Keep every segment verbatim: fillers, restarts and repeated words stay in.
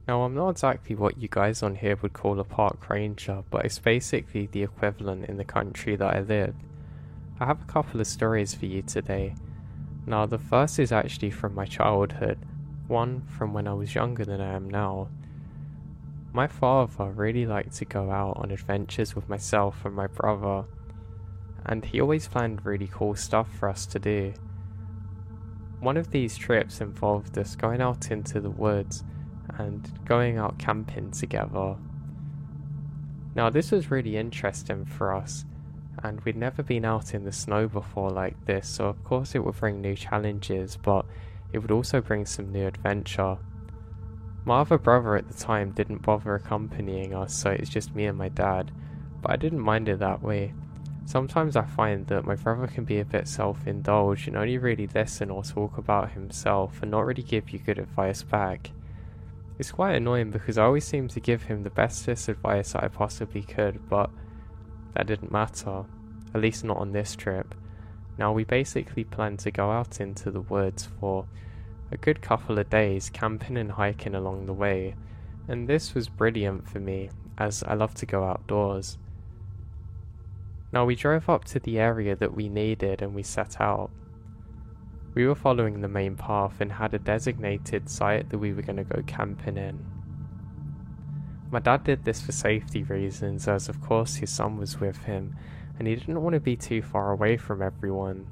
Now, I'm not exactly what you guys on here would call a park ranger, but it's basically the equivalent in the country that I live. I have a couple of stories for you today. Now, the first is actually from my childhood, one from when I was younger than I am now. My father really liked to go out on adventures with myself and my brother, and he always planned really cool stuff for us to do. One of these trips involved us going out into the woods and going out camping together. Now, this was really interesting for us, and we'd never been out in the snow before like this, so of course it would bring new challenges, but it would also bring some new adventure. My other brother at the time didn't bother accompanying us, so it's just me and my dad, but I didn't mind it that way. Sometimes I find that my brother can be a bit self-indulged and only really listen or talk about himself and not really give you good advice back. It's quite annoying because I always seem to give him the bestest advice that I possibly could, but that didn't matter, at least not on this trip. Now, we basically planned to go out into the woods for a good couple of days, camping and hiking along the way, and this was brilliant for me as I love to go outdoors. Now, we drove up to the area that we needed and we set out. We were following the main path and had a designated site that we were going to go camping in. My dad did this for safety reasons, as of course his son was with him and he didn't want to be too far away from everyone.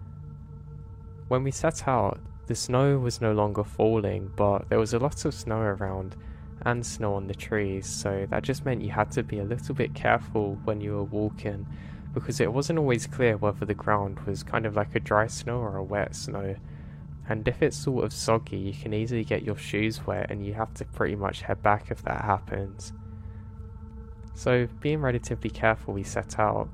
When we set out, the snow was no longer falling, but there was a lot of snow around and snow on the trees, so that just meant you had to be a little bit careful when you were walking, because it wasn't always clear whether the ground was kind of like a dry snow or a wet snow, and if it's sort of soggy you can easily get your shoes wet and you have to pretty much head back if that happens. So being relatively careful, we set out.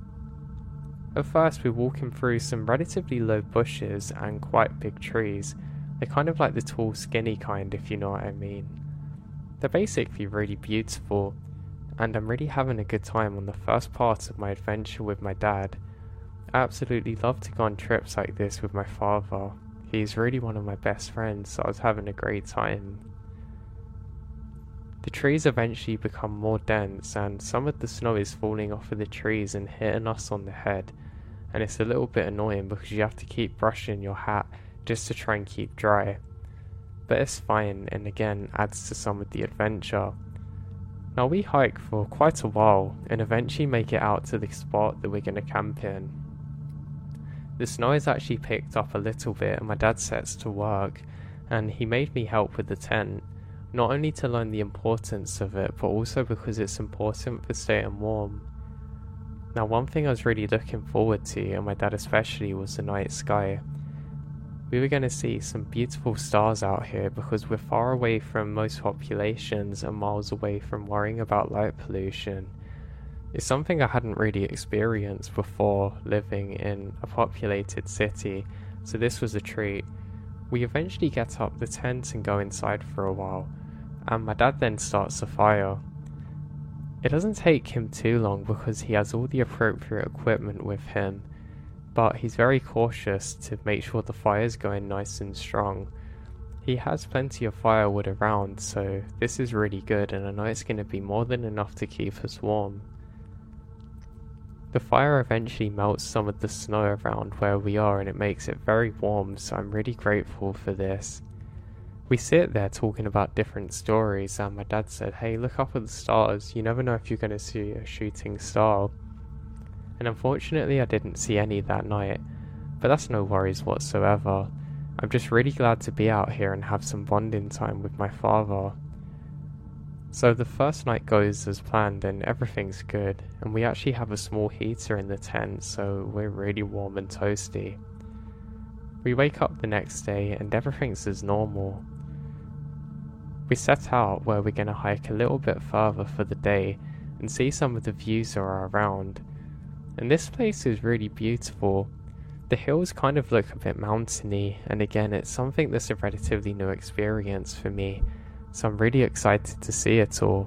At first we're walking through some relatively low bushes and quite big trees. They're kind of like the tall skinny kind, if you know what I mean. They're basically really beautiful, and I'm really having a good time on the first part of my adventure with my dad. I absolutely love to go on trips like this with my father. He's really one of my best friends, so I was having a great time. The trees eventually become more dense, and some of the snow is falling off of the trees and hitting us on the head, and it's a little bit annoying because you have to keep brushing your hat just to try and keep dry. But it's fine, and again adds to some of the adventure. Now, we hike for quite a while and eventually make it out to the spot that we're going to camp in. The snow has actually picked up a little bit and my dad sets to work, and he made me help with the tent, not only to learn the importance of it, but also because it's important for staying warm. Now, one thing I was really looking forward to, and my dad especially, was the night sky. We were going to see some beautiful stars out here because we're far away from most populations and miles away from worrying about light pollution. It's something I hadn't really experienced before living in a populated city, so this was a treat. We eventually get up the tent and go inside for a while, and my dad then starts a fire. It doesn't take him too long because he has all the appropriate equipment with him, but he's very cautious to make sure the fire's going nice and strong. He has plenty of firewood around, so this is really good, and I know it's going to be more than enough to keep us warm. The fire eventually melts some of the snow around where we are, and it makes it very warm, so I'm really grateful for this. We sit there talking about different stories, and my dad said, "Hey, look up at the stars, you never know if you're going to see a shooting star." And unfortunately I didn't see any that night, but that's no worries whatsoever. I'm just really glad to be out here and have some bonding time with my father. So the first night goes as planned and everything's good, and we actually have a small heater in the tent, so we're really warm and toasty. We wake up the next day and everything's as normal. We set out where we're going to hike a little bit further for the day and see some of the views that are around. And this place is really beautiful. The hills kind of look a bit mountainy, and again it's something that's a relatively new experience for me, so I'm really excited to see it all.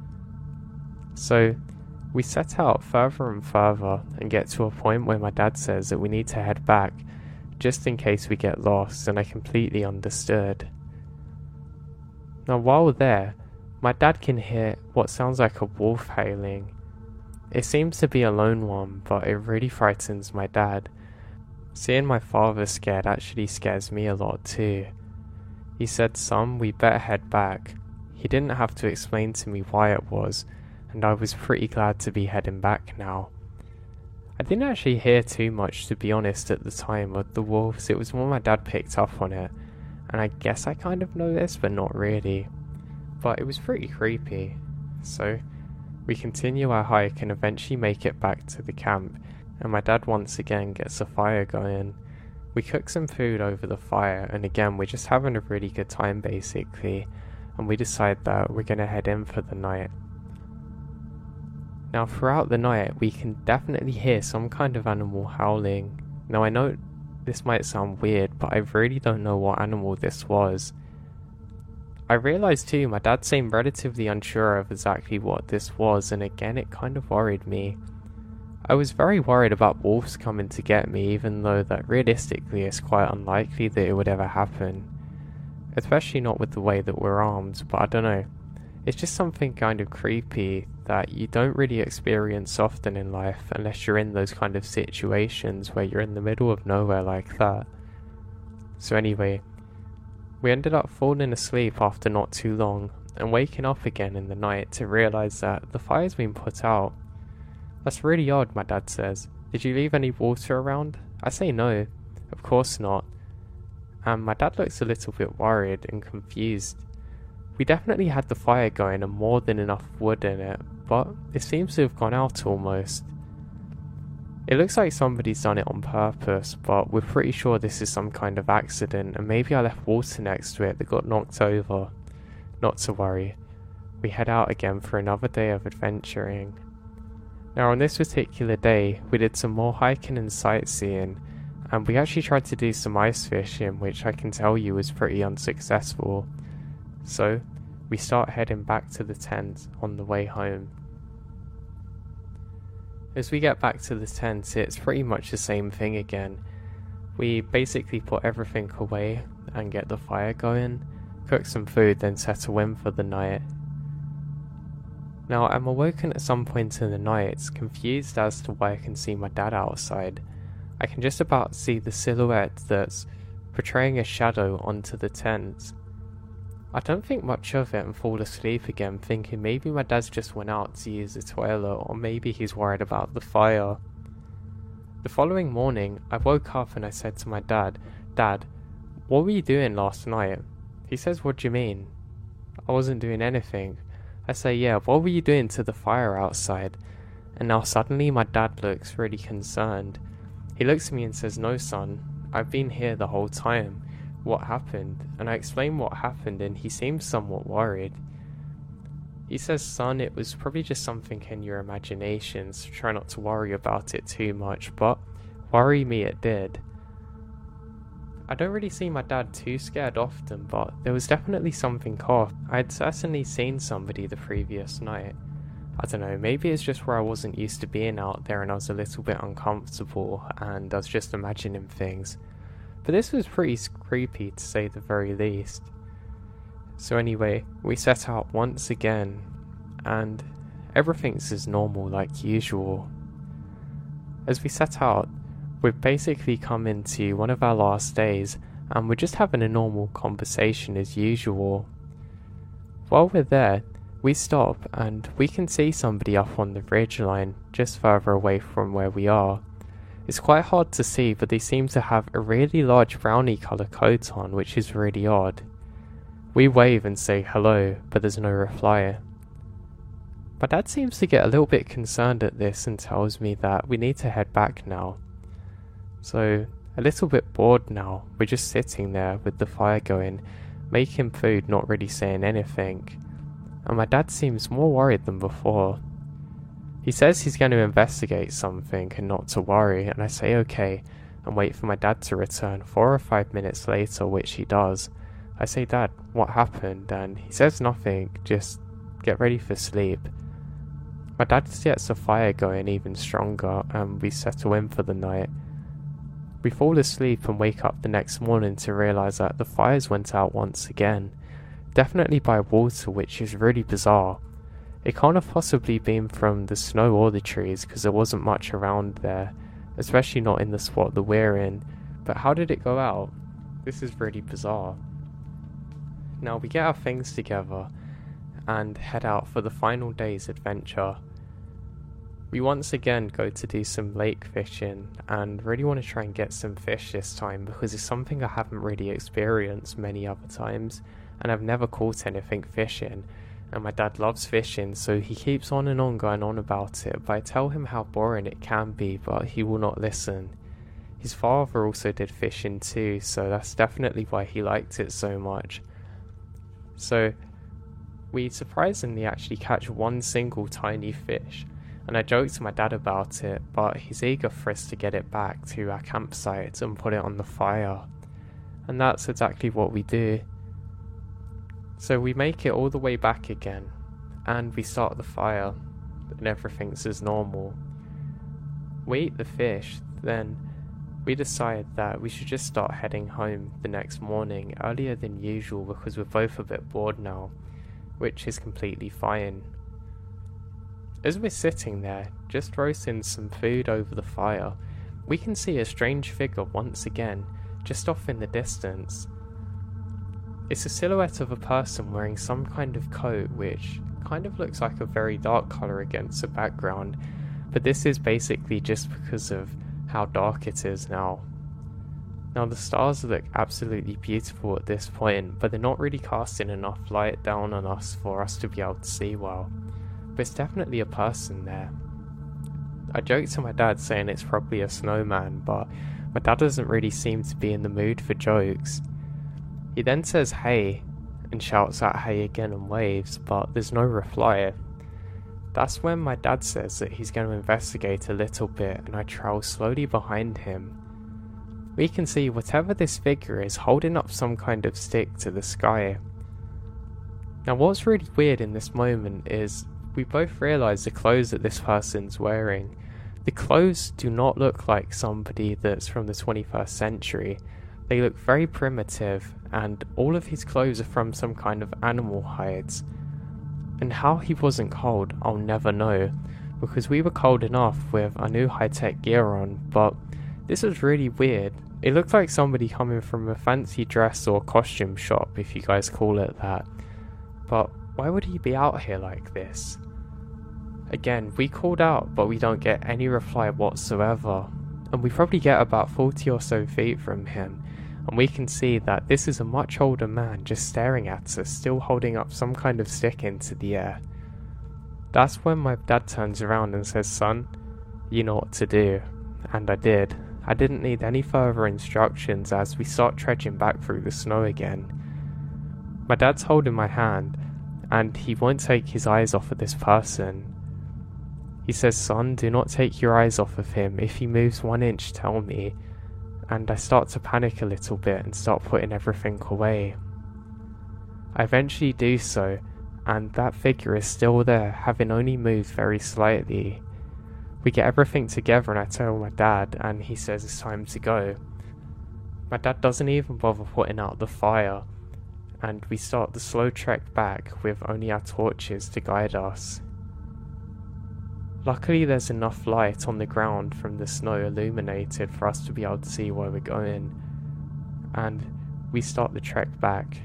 So we set out further and further and get to a point where my dad says that we need to head back just in case we get lost, and I completely understood. Now while there, my dad can hear what sounds like a wolf howling. It seems to be a lone one, but it really frightens my dad. Seeing my father scared actually scares me a lot too. He said, "Son, we better head back." He didn't have to explain to me why it was, and I was pretty glad to be heading back now. I didn't actually hear too much, to be honest, at the time of the wolves. It was when my dad picked up on it, and I guess I kind of noticed, but not really. But it was pretty creepy. So we continue our hike and eventually make it back to the camp, and my dad once again gets a fire going. We cook some food over the fire, and again we're just having a really good time basically, and we decide that we're going to head in for the night. Now throughout the night we can definitely hear some kind of animal howling. Now I know this might sound weird, but I really don't know what animal this was. I realised too my dad seemed relatively unsure of exactly what this was, and again it kind of worried me. I was very worried about wolves coming to get me, even though that realistically it's quite unlikely that it would ever happen. Especially not with the way that we're armed, but I don't know. It's just something kind of creepy that you don't really experience often in life unless you're in those kind of situations where you're in the middle of nowhere like that. So anyway, we ended up falling asleep after not too long and waking up again in the night to realise that the fire's been put out. "That's really odd," my dad says. "Did you leave any water around?" I say no, of course not. And my dad looks a little bit worried and confused. We definitely had the fire going and more than enough wood in it, but it seems to have gone out almost. It looks like somebody's done it on purpose, but we're pretty sure this is some kind of accident, and maybe I left water next to it that got knocked over. Not to worry. We head out again for another day of adventuring. Now on this particular day, we did some more hiking and sightseeing, and we actually tried to do some ice fishing, which I can tell you was pretty unsuccessful. So, we start heading back to the tent on the way home. As we get back to the tent, it's pretty much the same thing again. We basically put everything away and get the fire going, cook some food, then settle in for the night. Now I'm awoken at some point in the night, confused as to why I can see my dad outside. I can just about see the silhouette that's portraying a shadow onto the tent. I don't think much of it and fall asleep again, thinking maybe my dad's just went out to use the toilet, or maybe he's worried about the fire. The following morning, I woke up and I said to my dad, "Dad, what were you doing last night?" He says, "What do you mean?" I wasn't doing anything. I say, "Yeah, what were you doing to the fire outside?" And now suddenly my dad looks really concerned. He looks at me and says, "No son, I've been here the whole time. What happened?" And I explain what happened, and he seems somewhat worried. He says, "Son, it was probably just something in your imagination, so try not to worry about it too much," but worry me it did. I don't really see my dad too scared often, but there was definitely something off. I had certainly seen somebody the previous night. I don't know, maybe it's just where I wasn't used to being out there and I was a little bit uncomfortable and I was just imagining things. But this was pretty creepy to say the very least. So anyway, we set out once again and everything's as normal like usual. As we set out, we've basically come into one of our last days and we're just having a normal conversation as usual. While we're there, we stop and we can see somebody up on the ridge line just further away from where we are. It's quite hard to see, but they seem to have a really large brownie colour coat on, which is really odd. We wave and say hello, but there's no reply. My dad seems to get a little bit concerned at this and tells me that we need to head back now. So, a little bit bored now, we're just sitting there with the fire going, making food, not really saying anything. And my dad seems more worried than before. He says he's going to investigate something and not to worry, and I say okay, and wait for my dad to return four or five minutes later, which he does. I say, "Dad, what happened?" And he says nothing, just get ready for sleep. My dad gets the fire going even stronger, and we settle in for the night. We fall asleep and wake up the next morning to realise that the fires went out once again. definitely by water, which is really bizarre. It can't have possibly been from the snow or the trees because there wasn't much around there, especially not in the spot that we're in. But how did it go out? This is really bizarre. Now we get our things together and head out for the final day's adventure. We once again go to do some lake fishing and really want to try and get some fish this time because it's something I haven't really experienced many other times, and I've never caught anything fishing, and my dad loves fishing, so he keeps on and on going on about it, but I tell him how boring it can be, but he will not listen. His father also did fishing too, so that's definitely why he liked it so much. So we surprisingly actually catch one single tiny fish, and I joked to my dad about it, but he's eager for us to get it back to our campsite and put it on the fire. And that's exactly what we do. So we make it all the way back again, and we start the fire, and everything's as normal. We eat the fish, then we decide that we should just start heading home the next morning earlier than usual because we're both a bit bored now, which is completely fine. As we're sitting there, just roasting some food over the fire, we can see a strange figure once again, just off in the distance. It's a silhouette of a person wearing some kind of coat which kind of looks like a very dark colour against the background, but this is basically just because of how dark it is now. Now the stars look absolutely beautiful at this point, but they're not really casting enough light down on us for us to be able to see well. But it's definitely a person there. I joked to my dad saying it's probably a snowman, but my dad doesn't really seem to be in the mood for jokes. He then says hey, and shouts out hey again and waves, but there's no reply. That's when my dad says that he's going to investigate a little bit, and I trail slowly behind him. We can see whatever this figure is holding up some kind of stick to the sky. Now what's really weird in this moment is we both realise the clothes that this person's wearing. The clothes do not look like somebody that's from the twenty-first century. They look very primitive, and all of his clothes are from some kind of animal hides. And how he wasn't cold, I'll never know, because we were cold enough with our new high-tech gear on, but this was really weird. It looked like somebody coming from a fancy dress or costume shop, if you guys call it that. But why would he be out here like this? Again, we called out, but we don't get any reply whatsoever, and we probably get about forty or so feet from him, and we can see that this is a much older man just staring at us, still holding up some kind of stick into the air. That's when my dad turns around and says, "Son, you know what to do." And I did. I didn't need any further instructions as we start trudging back through the snow again. My dad's holding my hand, and he won't take his eyes off of this person. He says, "Son, do not take your eyes off of him. If he moves one inch, tell me." And I start to panic a little bit and start putting everything away. I eventually do so, and that figure is still there, having only moved very slightly. We get everything together and I tell my dad, and he says it's time to go. My dad doesn't even bother putting out the fire, and we start the slow trek back with only our torches to guide us. Luckily there's enough light on the ground from the snow illuminated for us to be able to see where we're going, and we start the trek back.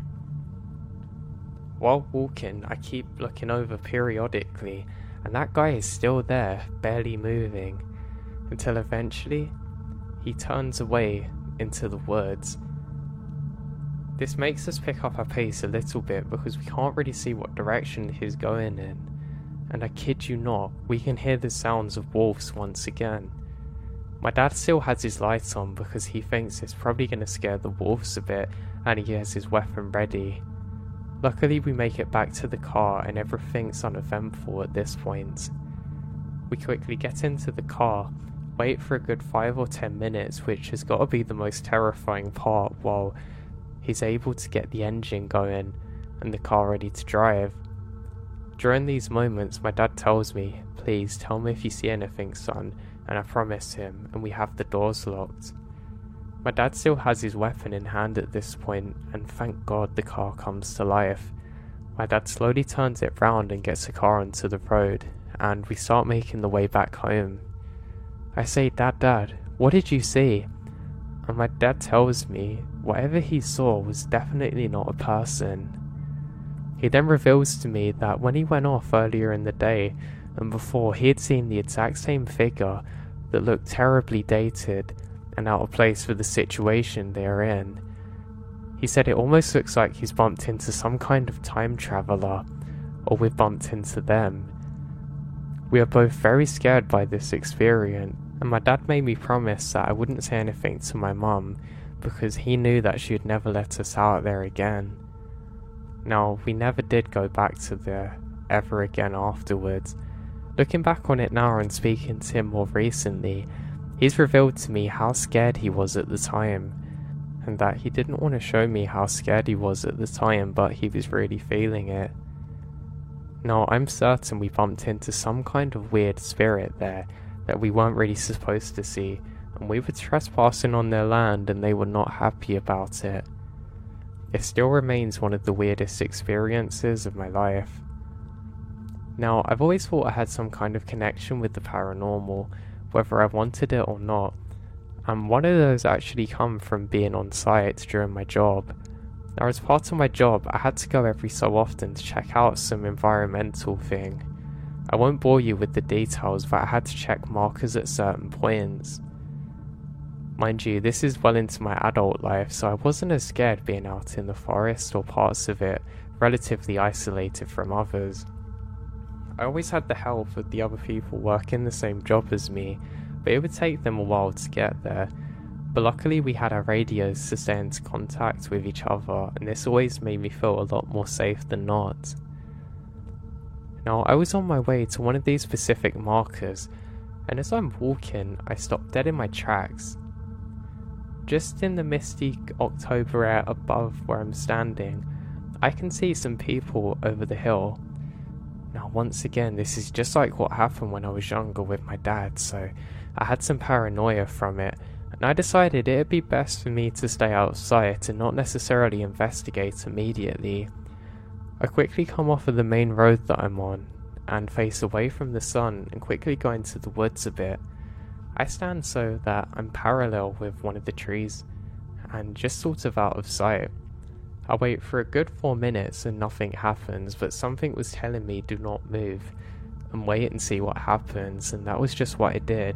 While walking, I keep looking over periodically, and that guy is still there, barely moving, until eventually he turns away into the woods. This makes us pick up our pace a little bit because we can't really see what direction he's going in. And I kid you not, we can hear the sounds of wolves once again. My dad still has his lights on because he thinks it's probably going to scare the wolves a bit, and he has his weapon ready. Luckily we make it back to the car and everything's uneventful at this point. We quickly get into the car, wait for a good five or ten minutes, which has got to be the most terrifying part, while he's able to get the engine going and the car ready to drive. During these moments, my dad tells me, "Please tell me if you see anything, son," and I promise him, and we have the doors locked. My dad still has his weapon in hand at this point, and thank God the car comes to life. My dad slowly turns it round and gets the car onto the road, and we start making the way back home. I say, "Dad, Dad, what did you see?" And my dad tells me whatever he saw was definitely not a person. He then reveals to me that when he went off earlier in the day and before, he had seen the exact same figure that looked terribly dated and out of place for the situation they are in. He said it almost looks like he's bumped into some kind of time traveler, or we've bumped into them. We are both very scared by this experience, and my dad made me promise that I wouldn't say anything to my mum because he knew that she would never let us out there again. Now, we never did go back to there ever again afterwards. Looking back on it now and speaking to him more recently, he's revealed to me how scared he was at the time, and that he didn't want to show me how scared he was at the time, but he was really feeling it. Now, I'm certain we bumped into some kind of weird spirit there that we weren't really supposed to see, and we were trespassing on their land and they were not happy about it. It still remains one of the weirdest experiences of my life. Now, I've always thought I had some kind of connection with the paranormal, whether I wanted it or not, and one of those actually come from being on site during my job. Now, as part of my job, I had to go every so often to check out some environmental thing. I won't bore you with the details, but I had to check markers at certain points. Mind you, this is well into my adult life, so I wasn't as scared being out in the forest or parts of it relatively isolated from others. I always had the help of the other people working the same job as me, but it would take them a while to get there. But luckily we had our radios to stay in contact with each other, and this always made me feel a lot more safe than not. Now, I was on my way to one of these specific markers, and as I'm walking, I stopped dead in my tracks. Just in the misty October air above where I'm standing, I can see some people over the hill. Now, once again, this is just like what happened when I was younger with my dad, so I had some paranoia from it, and I decided it'd be best for me to stay outside and not necessarily investigate immediately. I quickly come off of the main road that I'm on, and face away from the sun and quickly go into the woods a bit. I stand so that I'm parallel with one of the trees, and just sort of out of sight. I wait for a good four minutes and nothing happens, but something was telling me do not move, and wait and see what happens, and that was just what I did.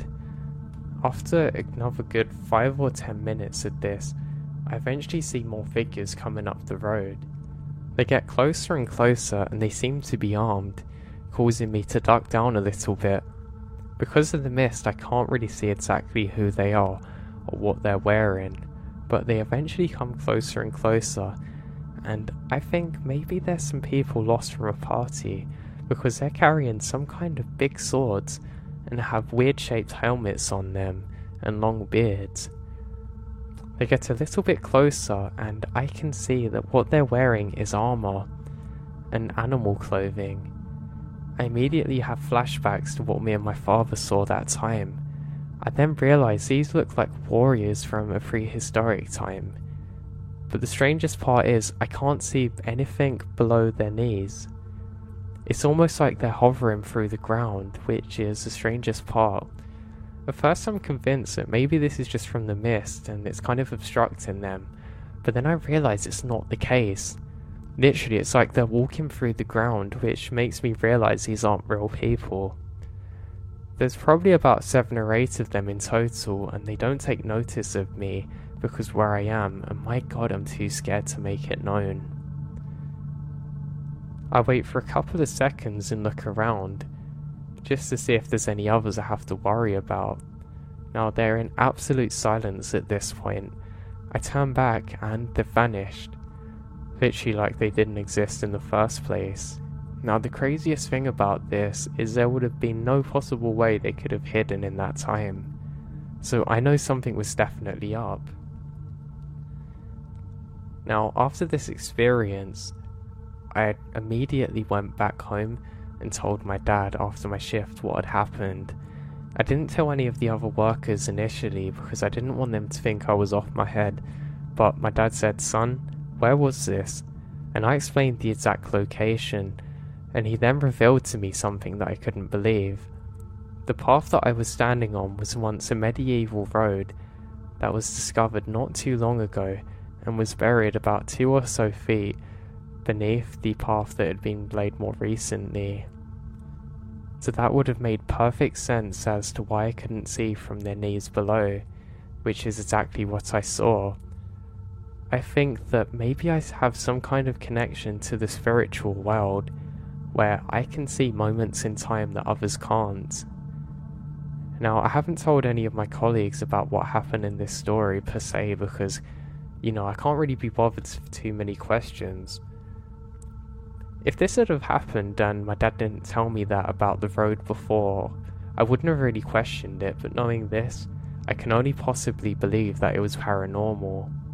After another good five or ten minutes of this, I eventually see more figures coming up the road. They get closer and closer, and they seem to be armed, causing me to duck down a little bit. Because of the mist, I can't really see exactly who they are or what they're wearing, but they eventually come closer and closer, and I think maybe there's some people lost from a party, because they're carrying some kind of big swords and have weird shaped helmets on them and long beards. They get a little bit closer, and I can see that what they're wearing is armor and animal clothing. I immediately have flashbacks to what me and my father saw that time. I then realise these look like warriors from a prehistoric time. But the strangest part is, I can't see anything below their knees. It's almost like they're hovering through the ground, which is the strangest part. At first I'm convinced that maybe this is just from the mist and it's kind of obstructing them, but then I realise it's not the case. Literally, it's like they're walking through the ground, which makes me realise these aren't real people. There's probably about seven or eight of them in total, and they don't take notice of me because where I am, and my god, I'm too scared to make it known. I wait for a couple of seconds and look around, just to see if there's any others I have to worry about. Now, they're in absolute silence at this point. I turn back and they've vanished. Literally like they didn't exist in the first place. Now, the craziest thing about this is there would have been no possible way they could have hidden in that time. So I know something was definitely up. Now, after this experience, I immediately went back home and told my dad after my shift what had happened. I didn't tell any of the other workers initially because I didn't want them to think I was off my head, but my dad said, "Son, where was this?" and I explained the exact location, and he then revealed to me something that I couldn't believe. The path that I was standing on was once a medieval road that was discovered not too long ago and was buried about two or so feet beneath the path that had been laid more recently. So that would have made perfect sense as to why I couldn't see from their knees below, which is exactly what I saw. I think that maybe I have some kind of connection to the spiritual world, where I can see moments in time that others can't. Now, I haven't told any of my colleagues about what happened in this story per se because, you know, I can't really be bothered for too many questions. If this had have happened and my dad didn't tell me that about the road before, I wouldn't have really questioned it, but knowing this, I can only possibly believe that it was paranormal.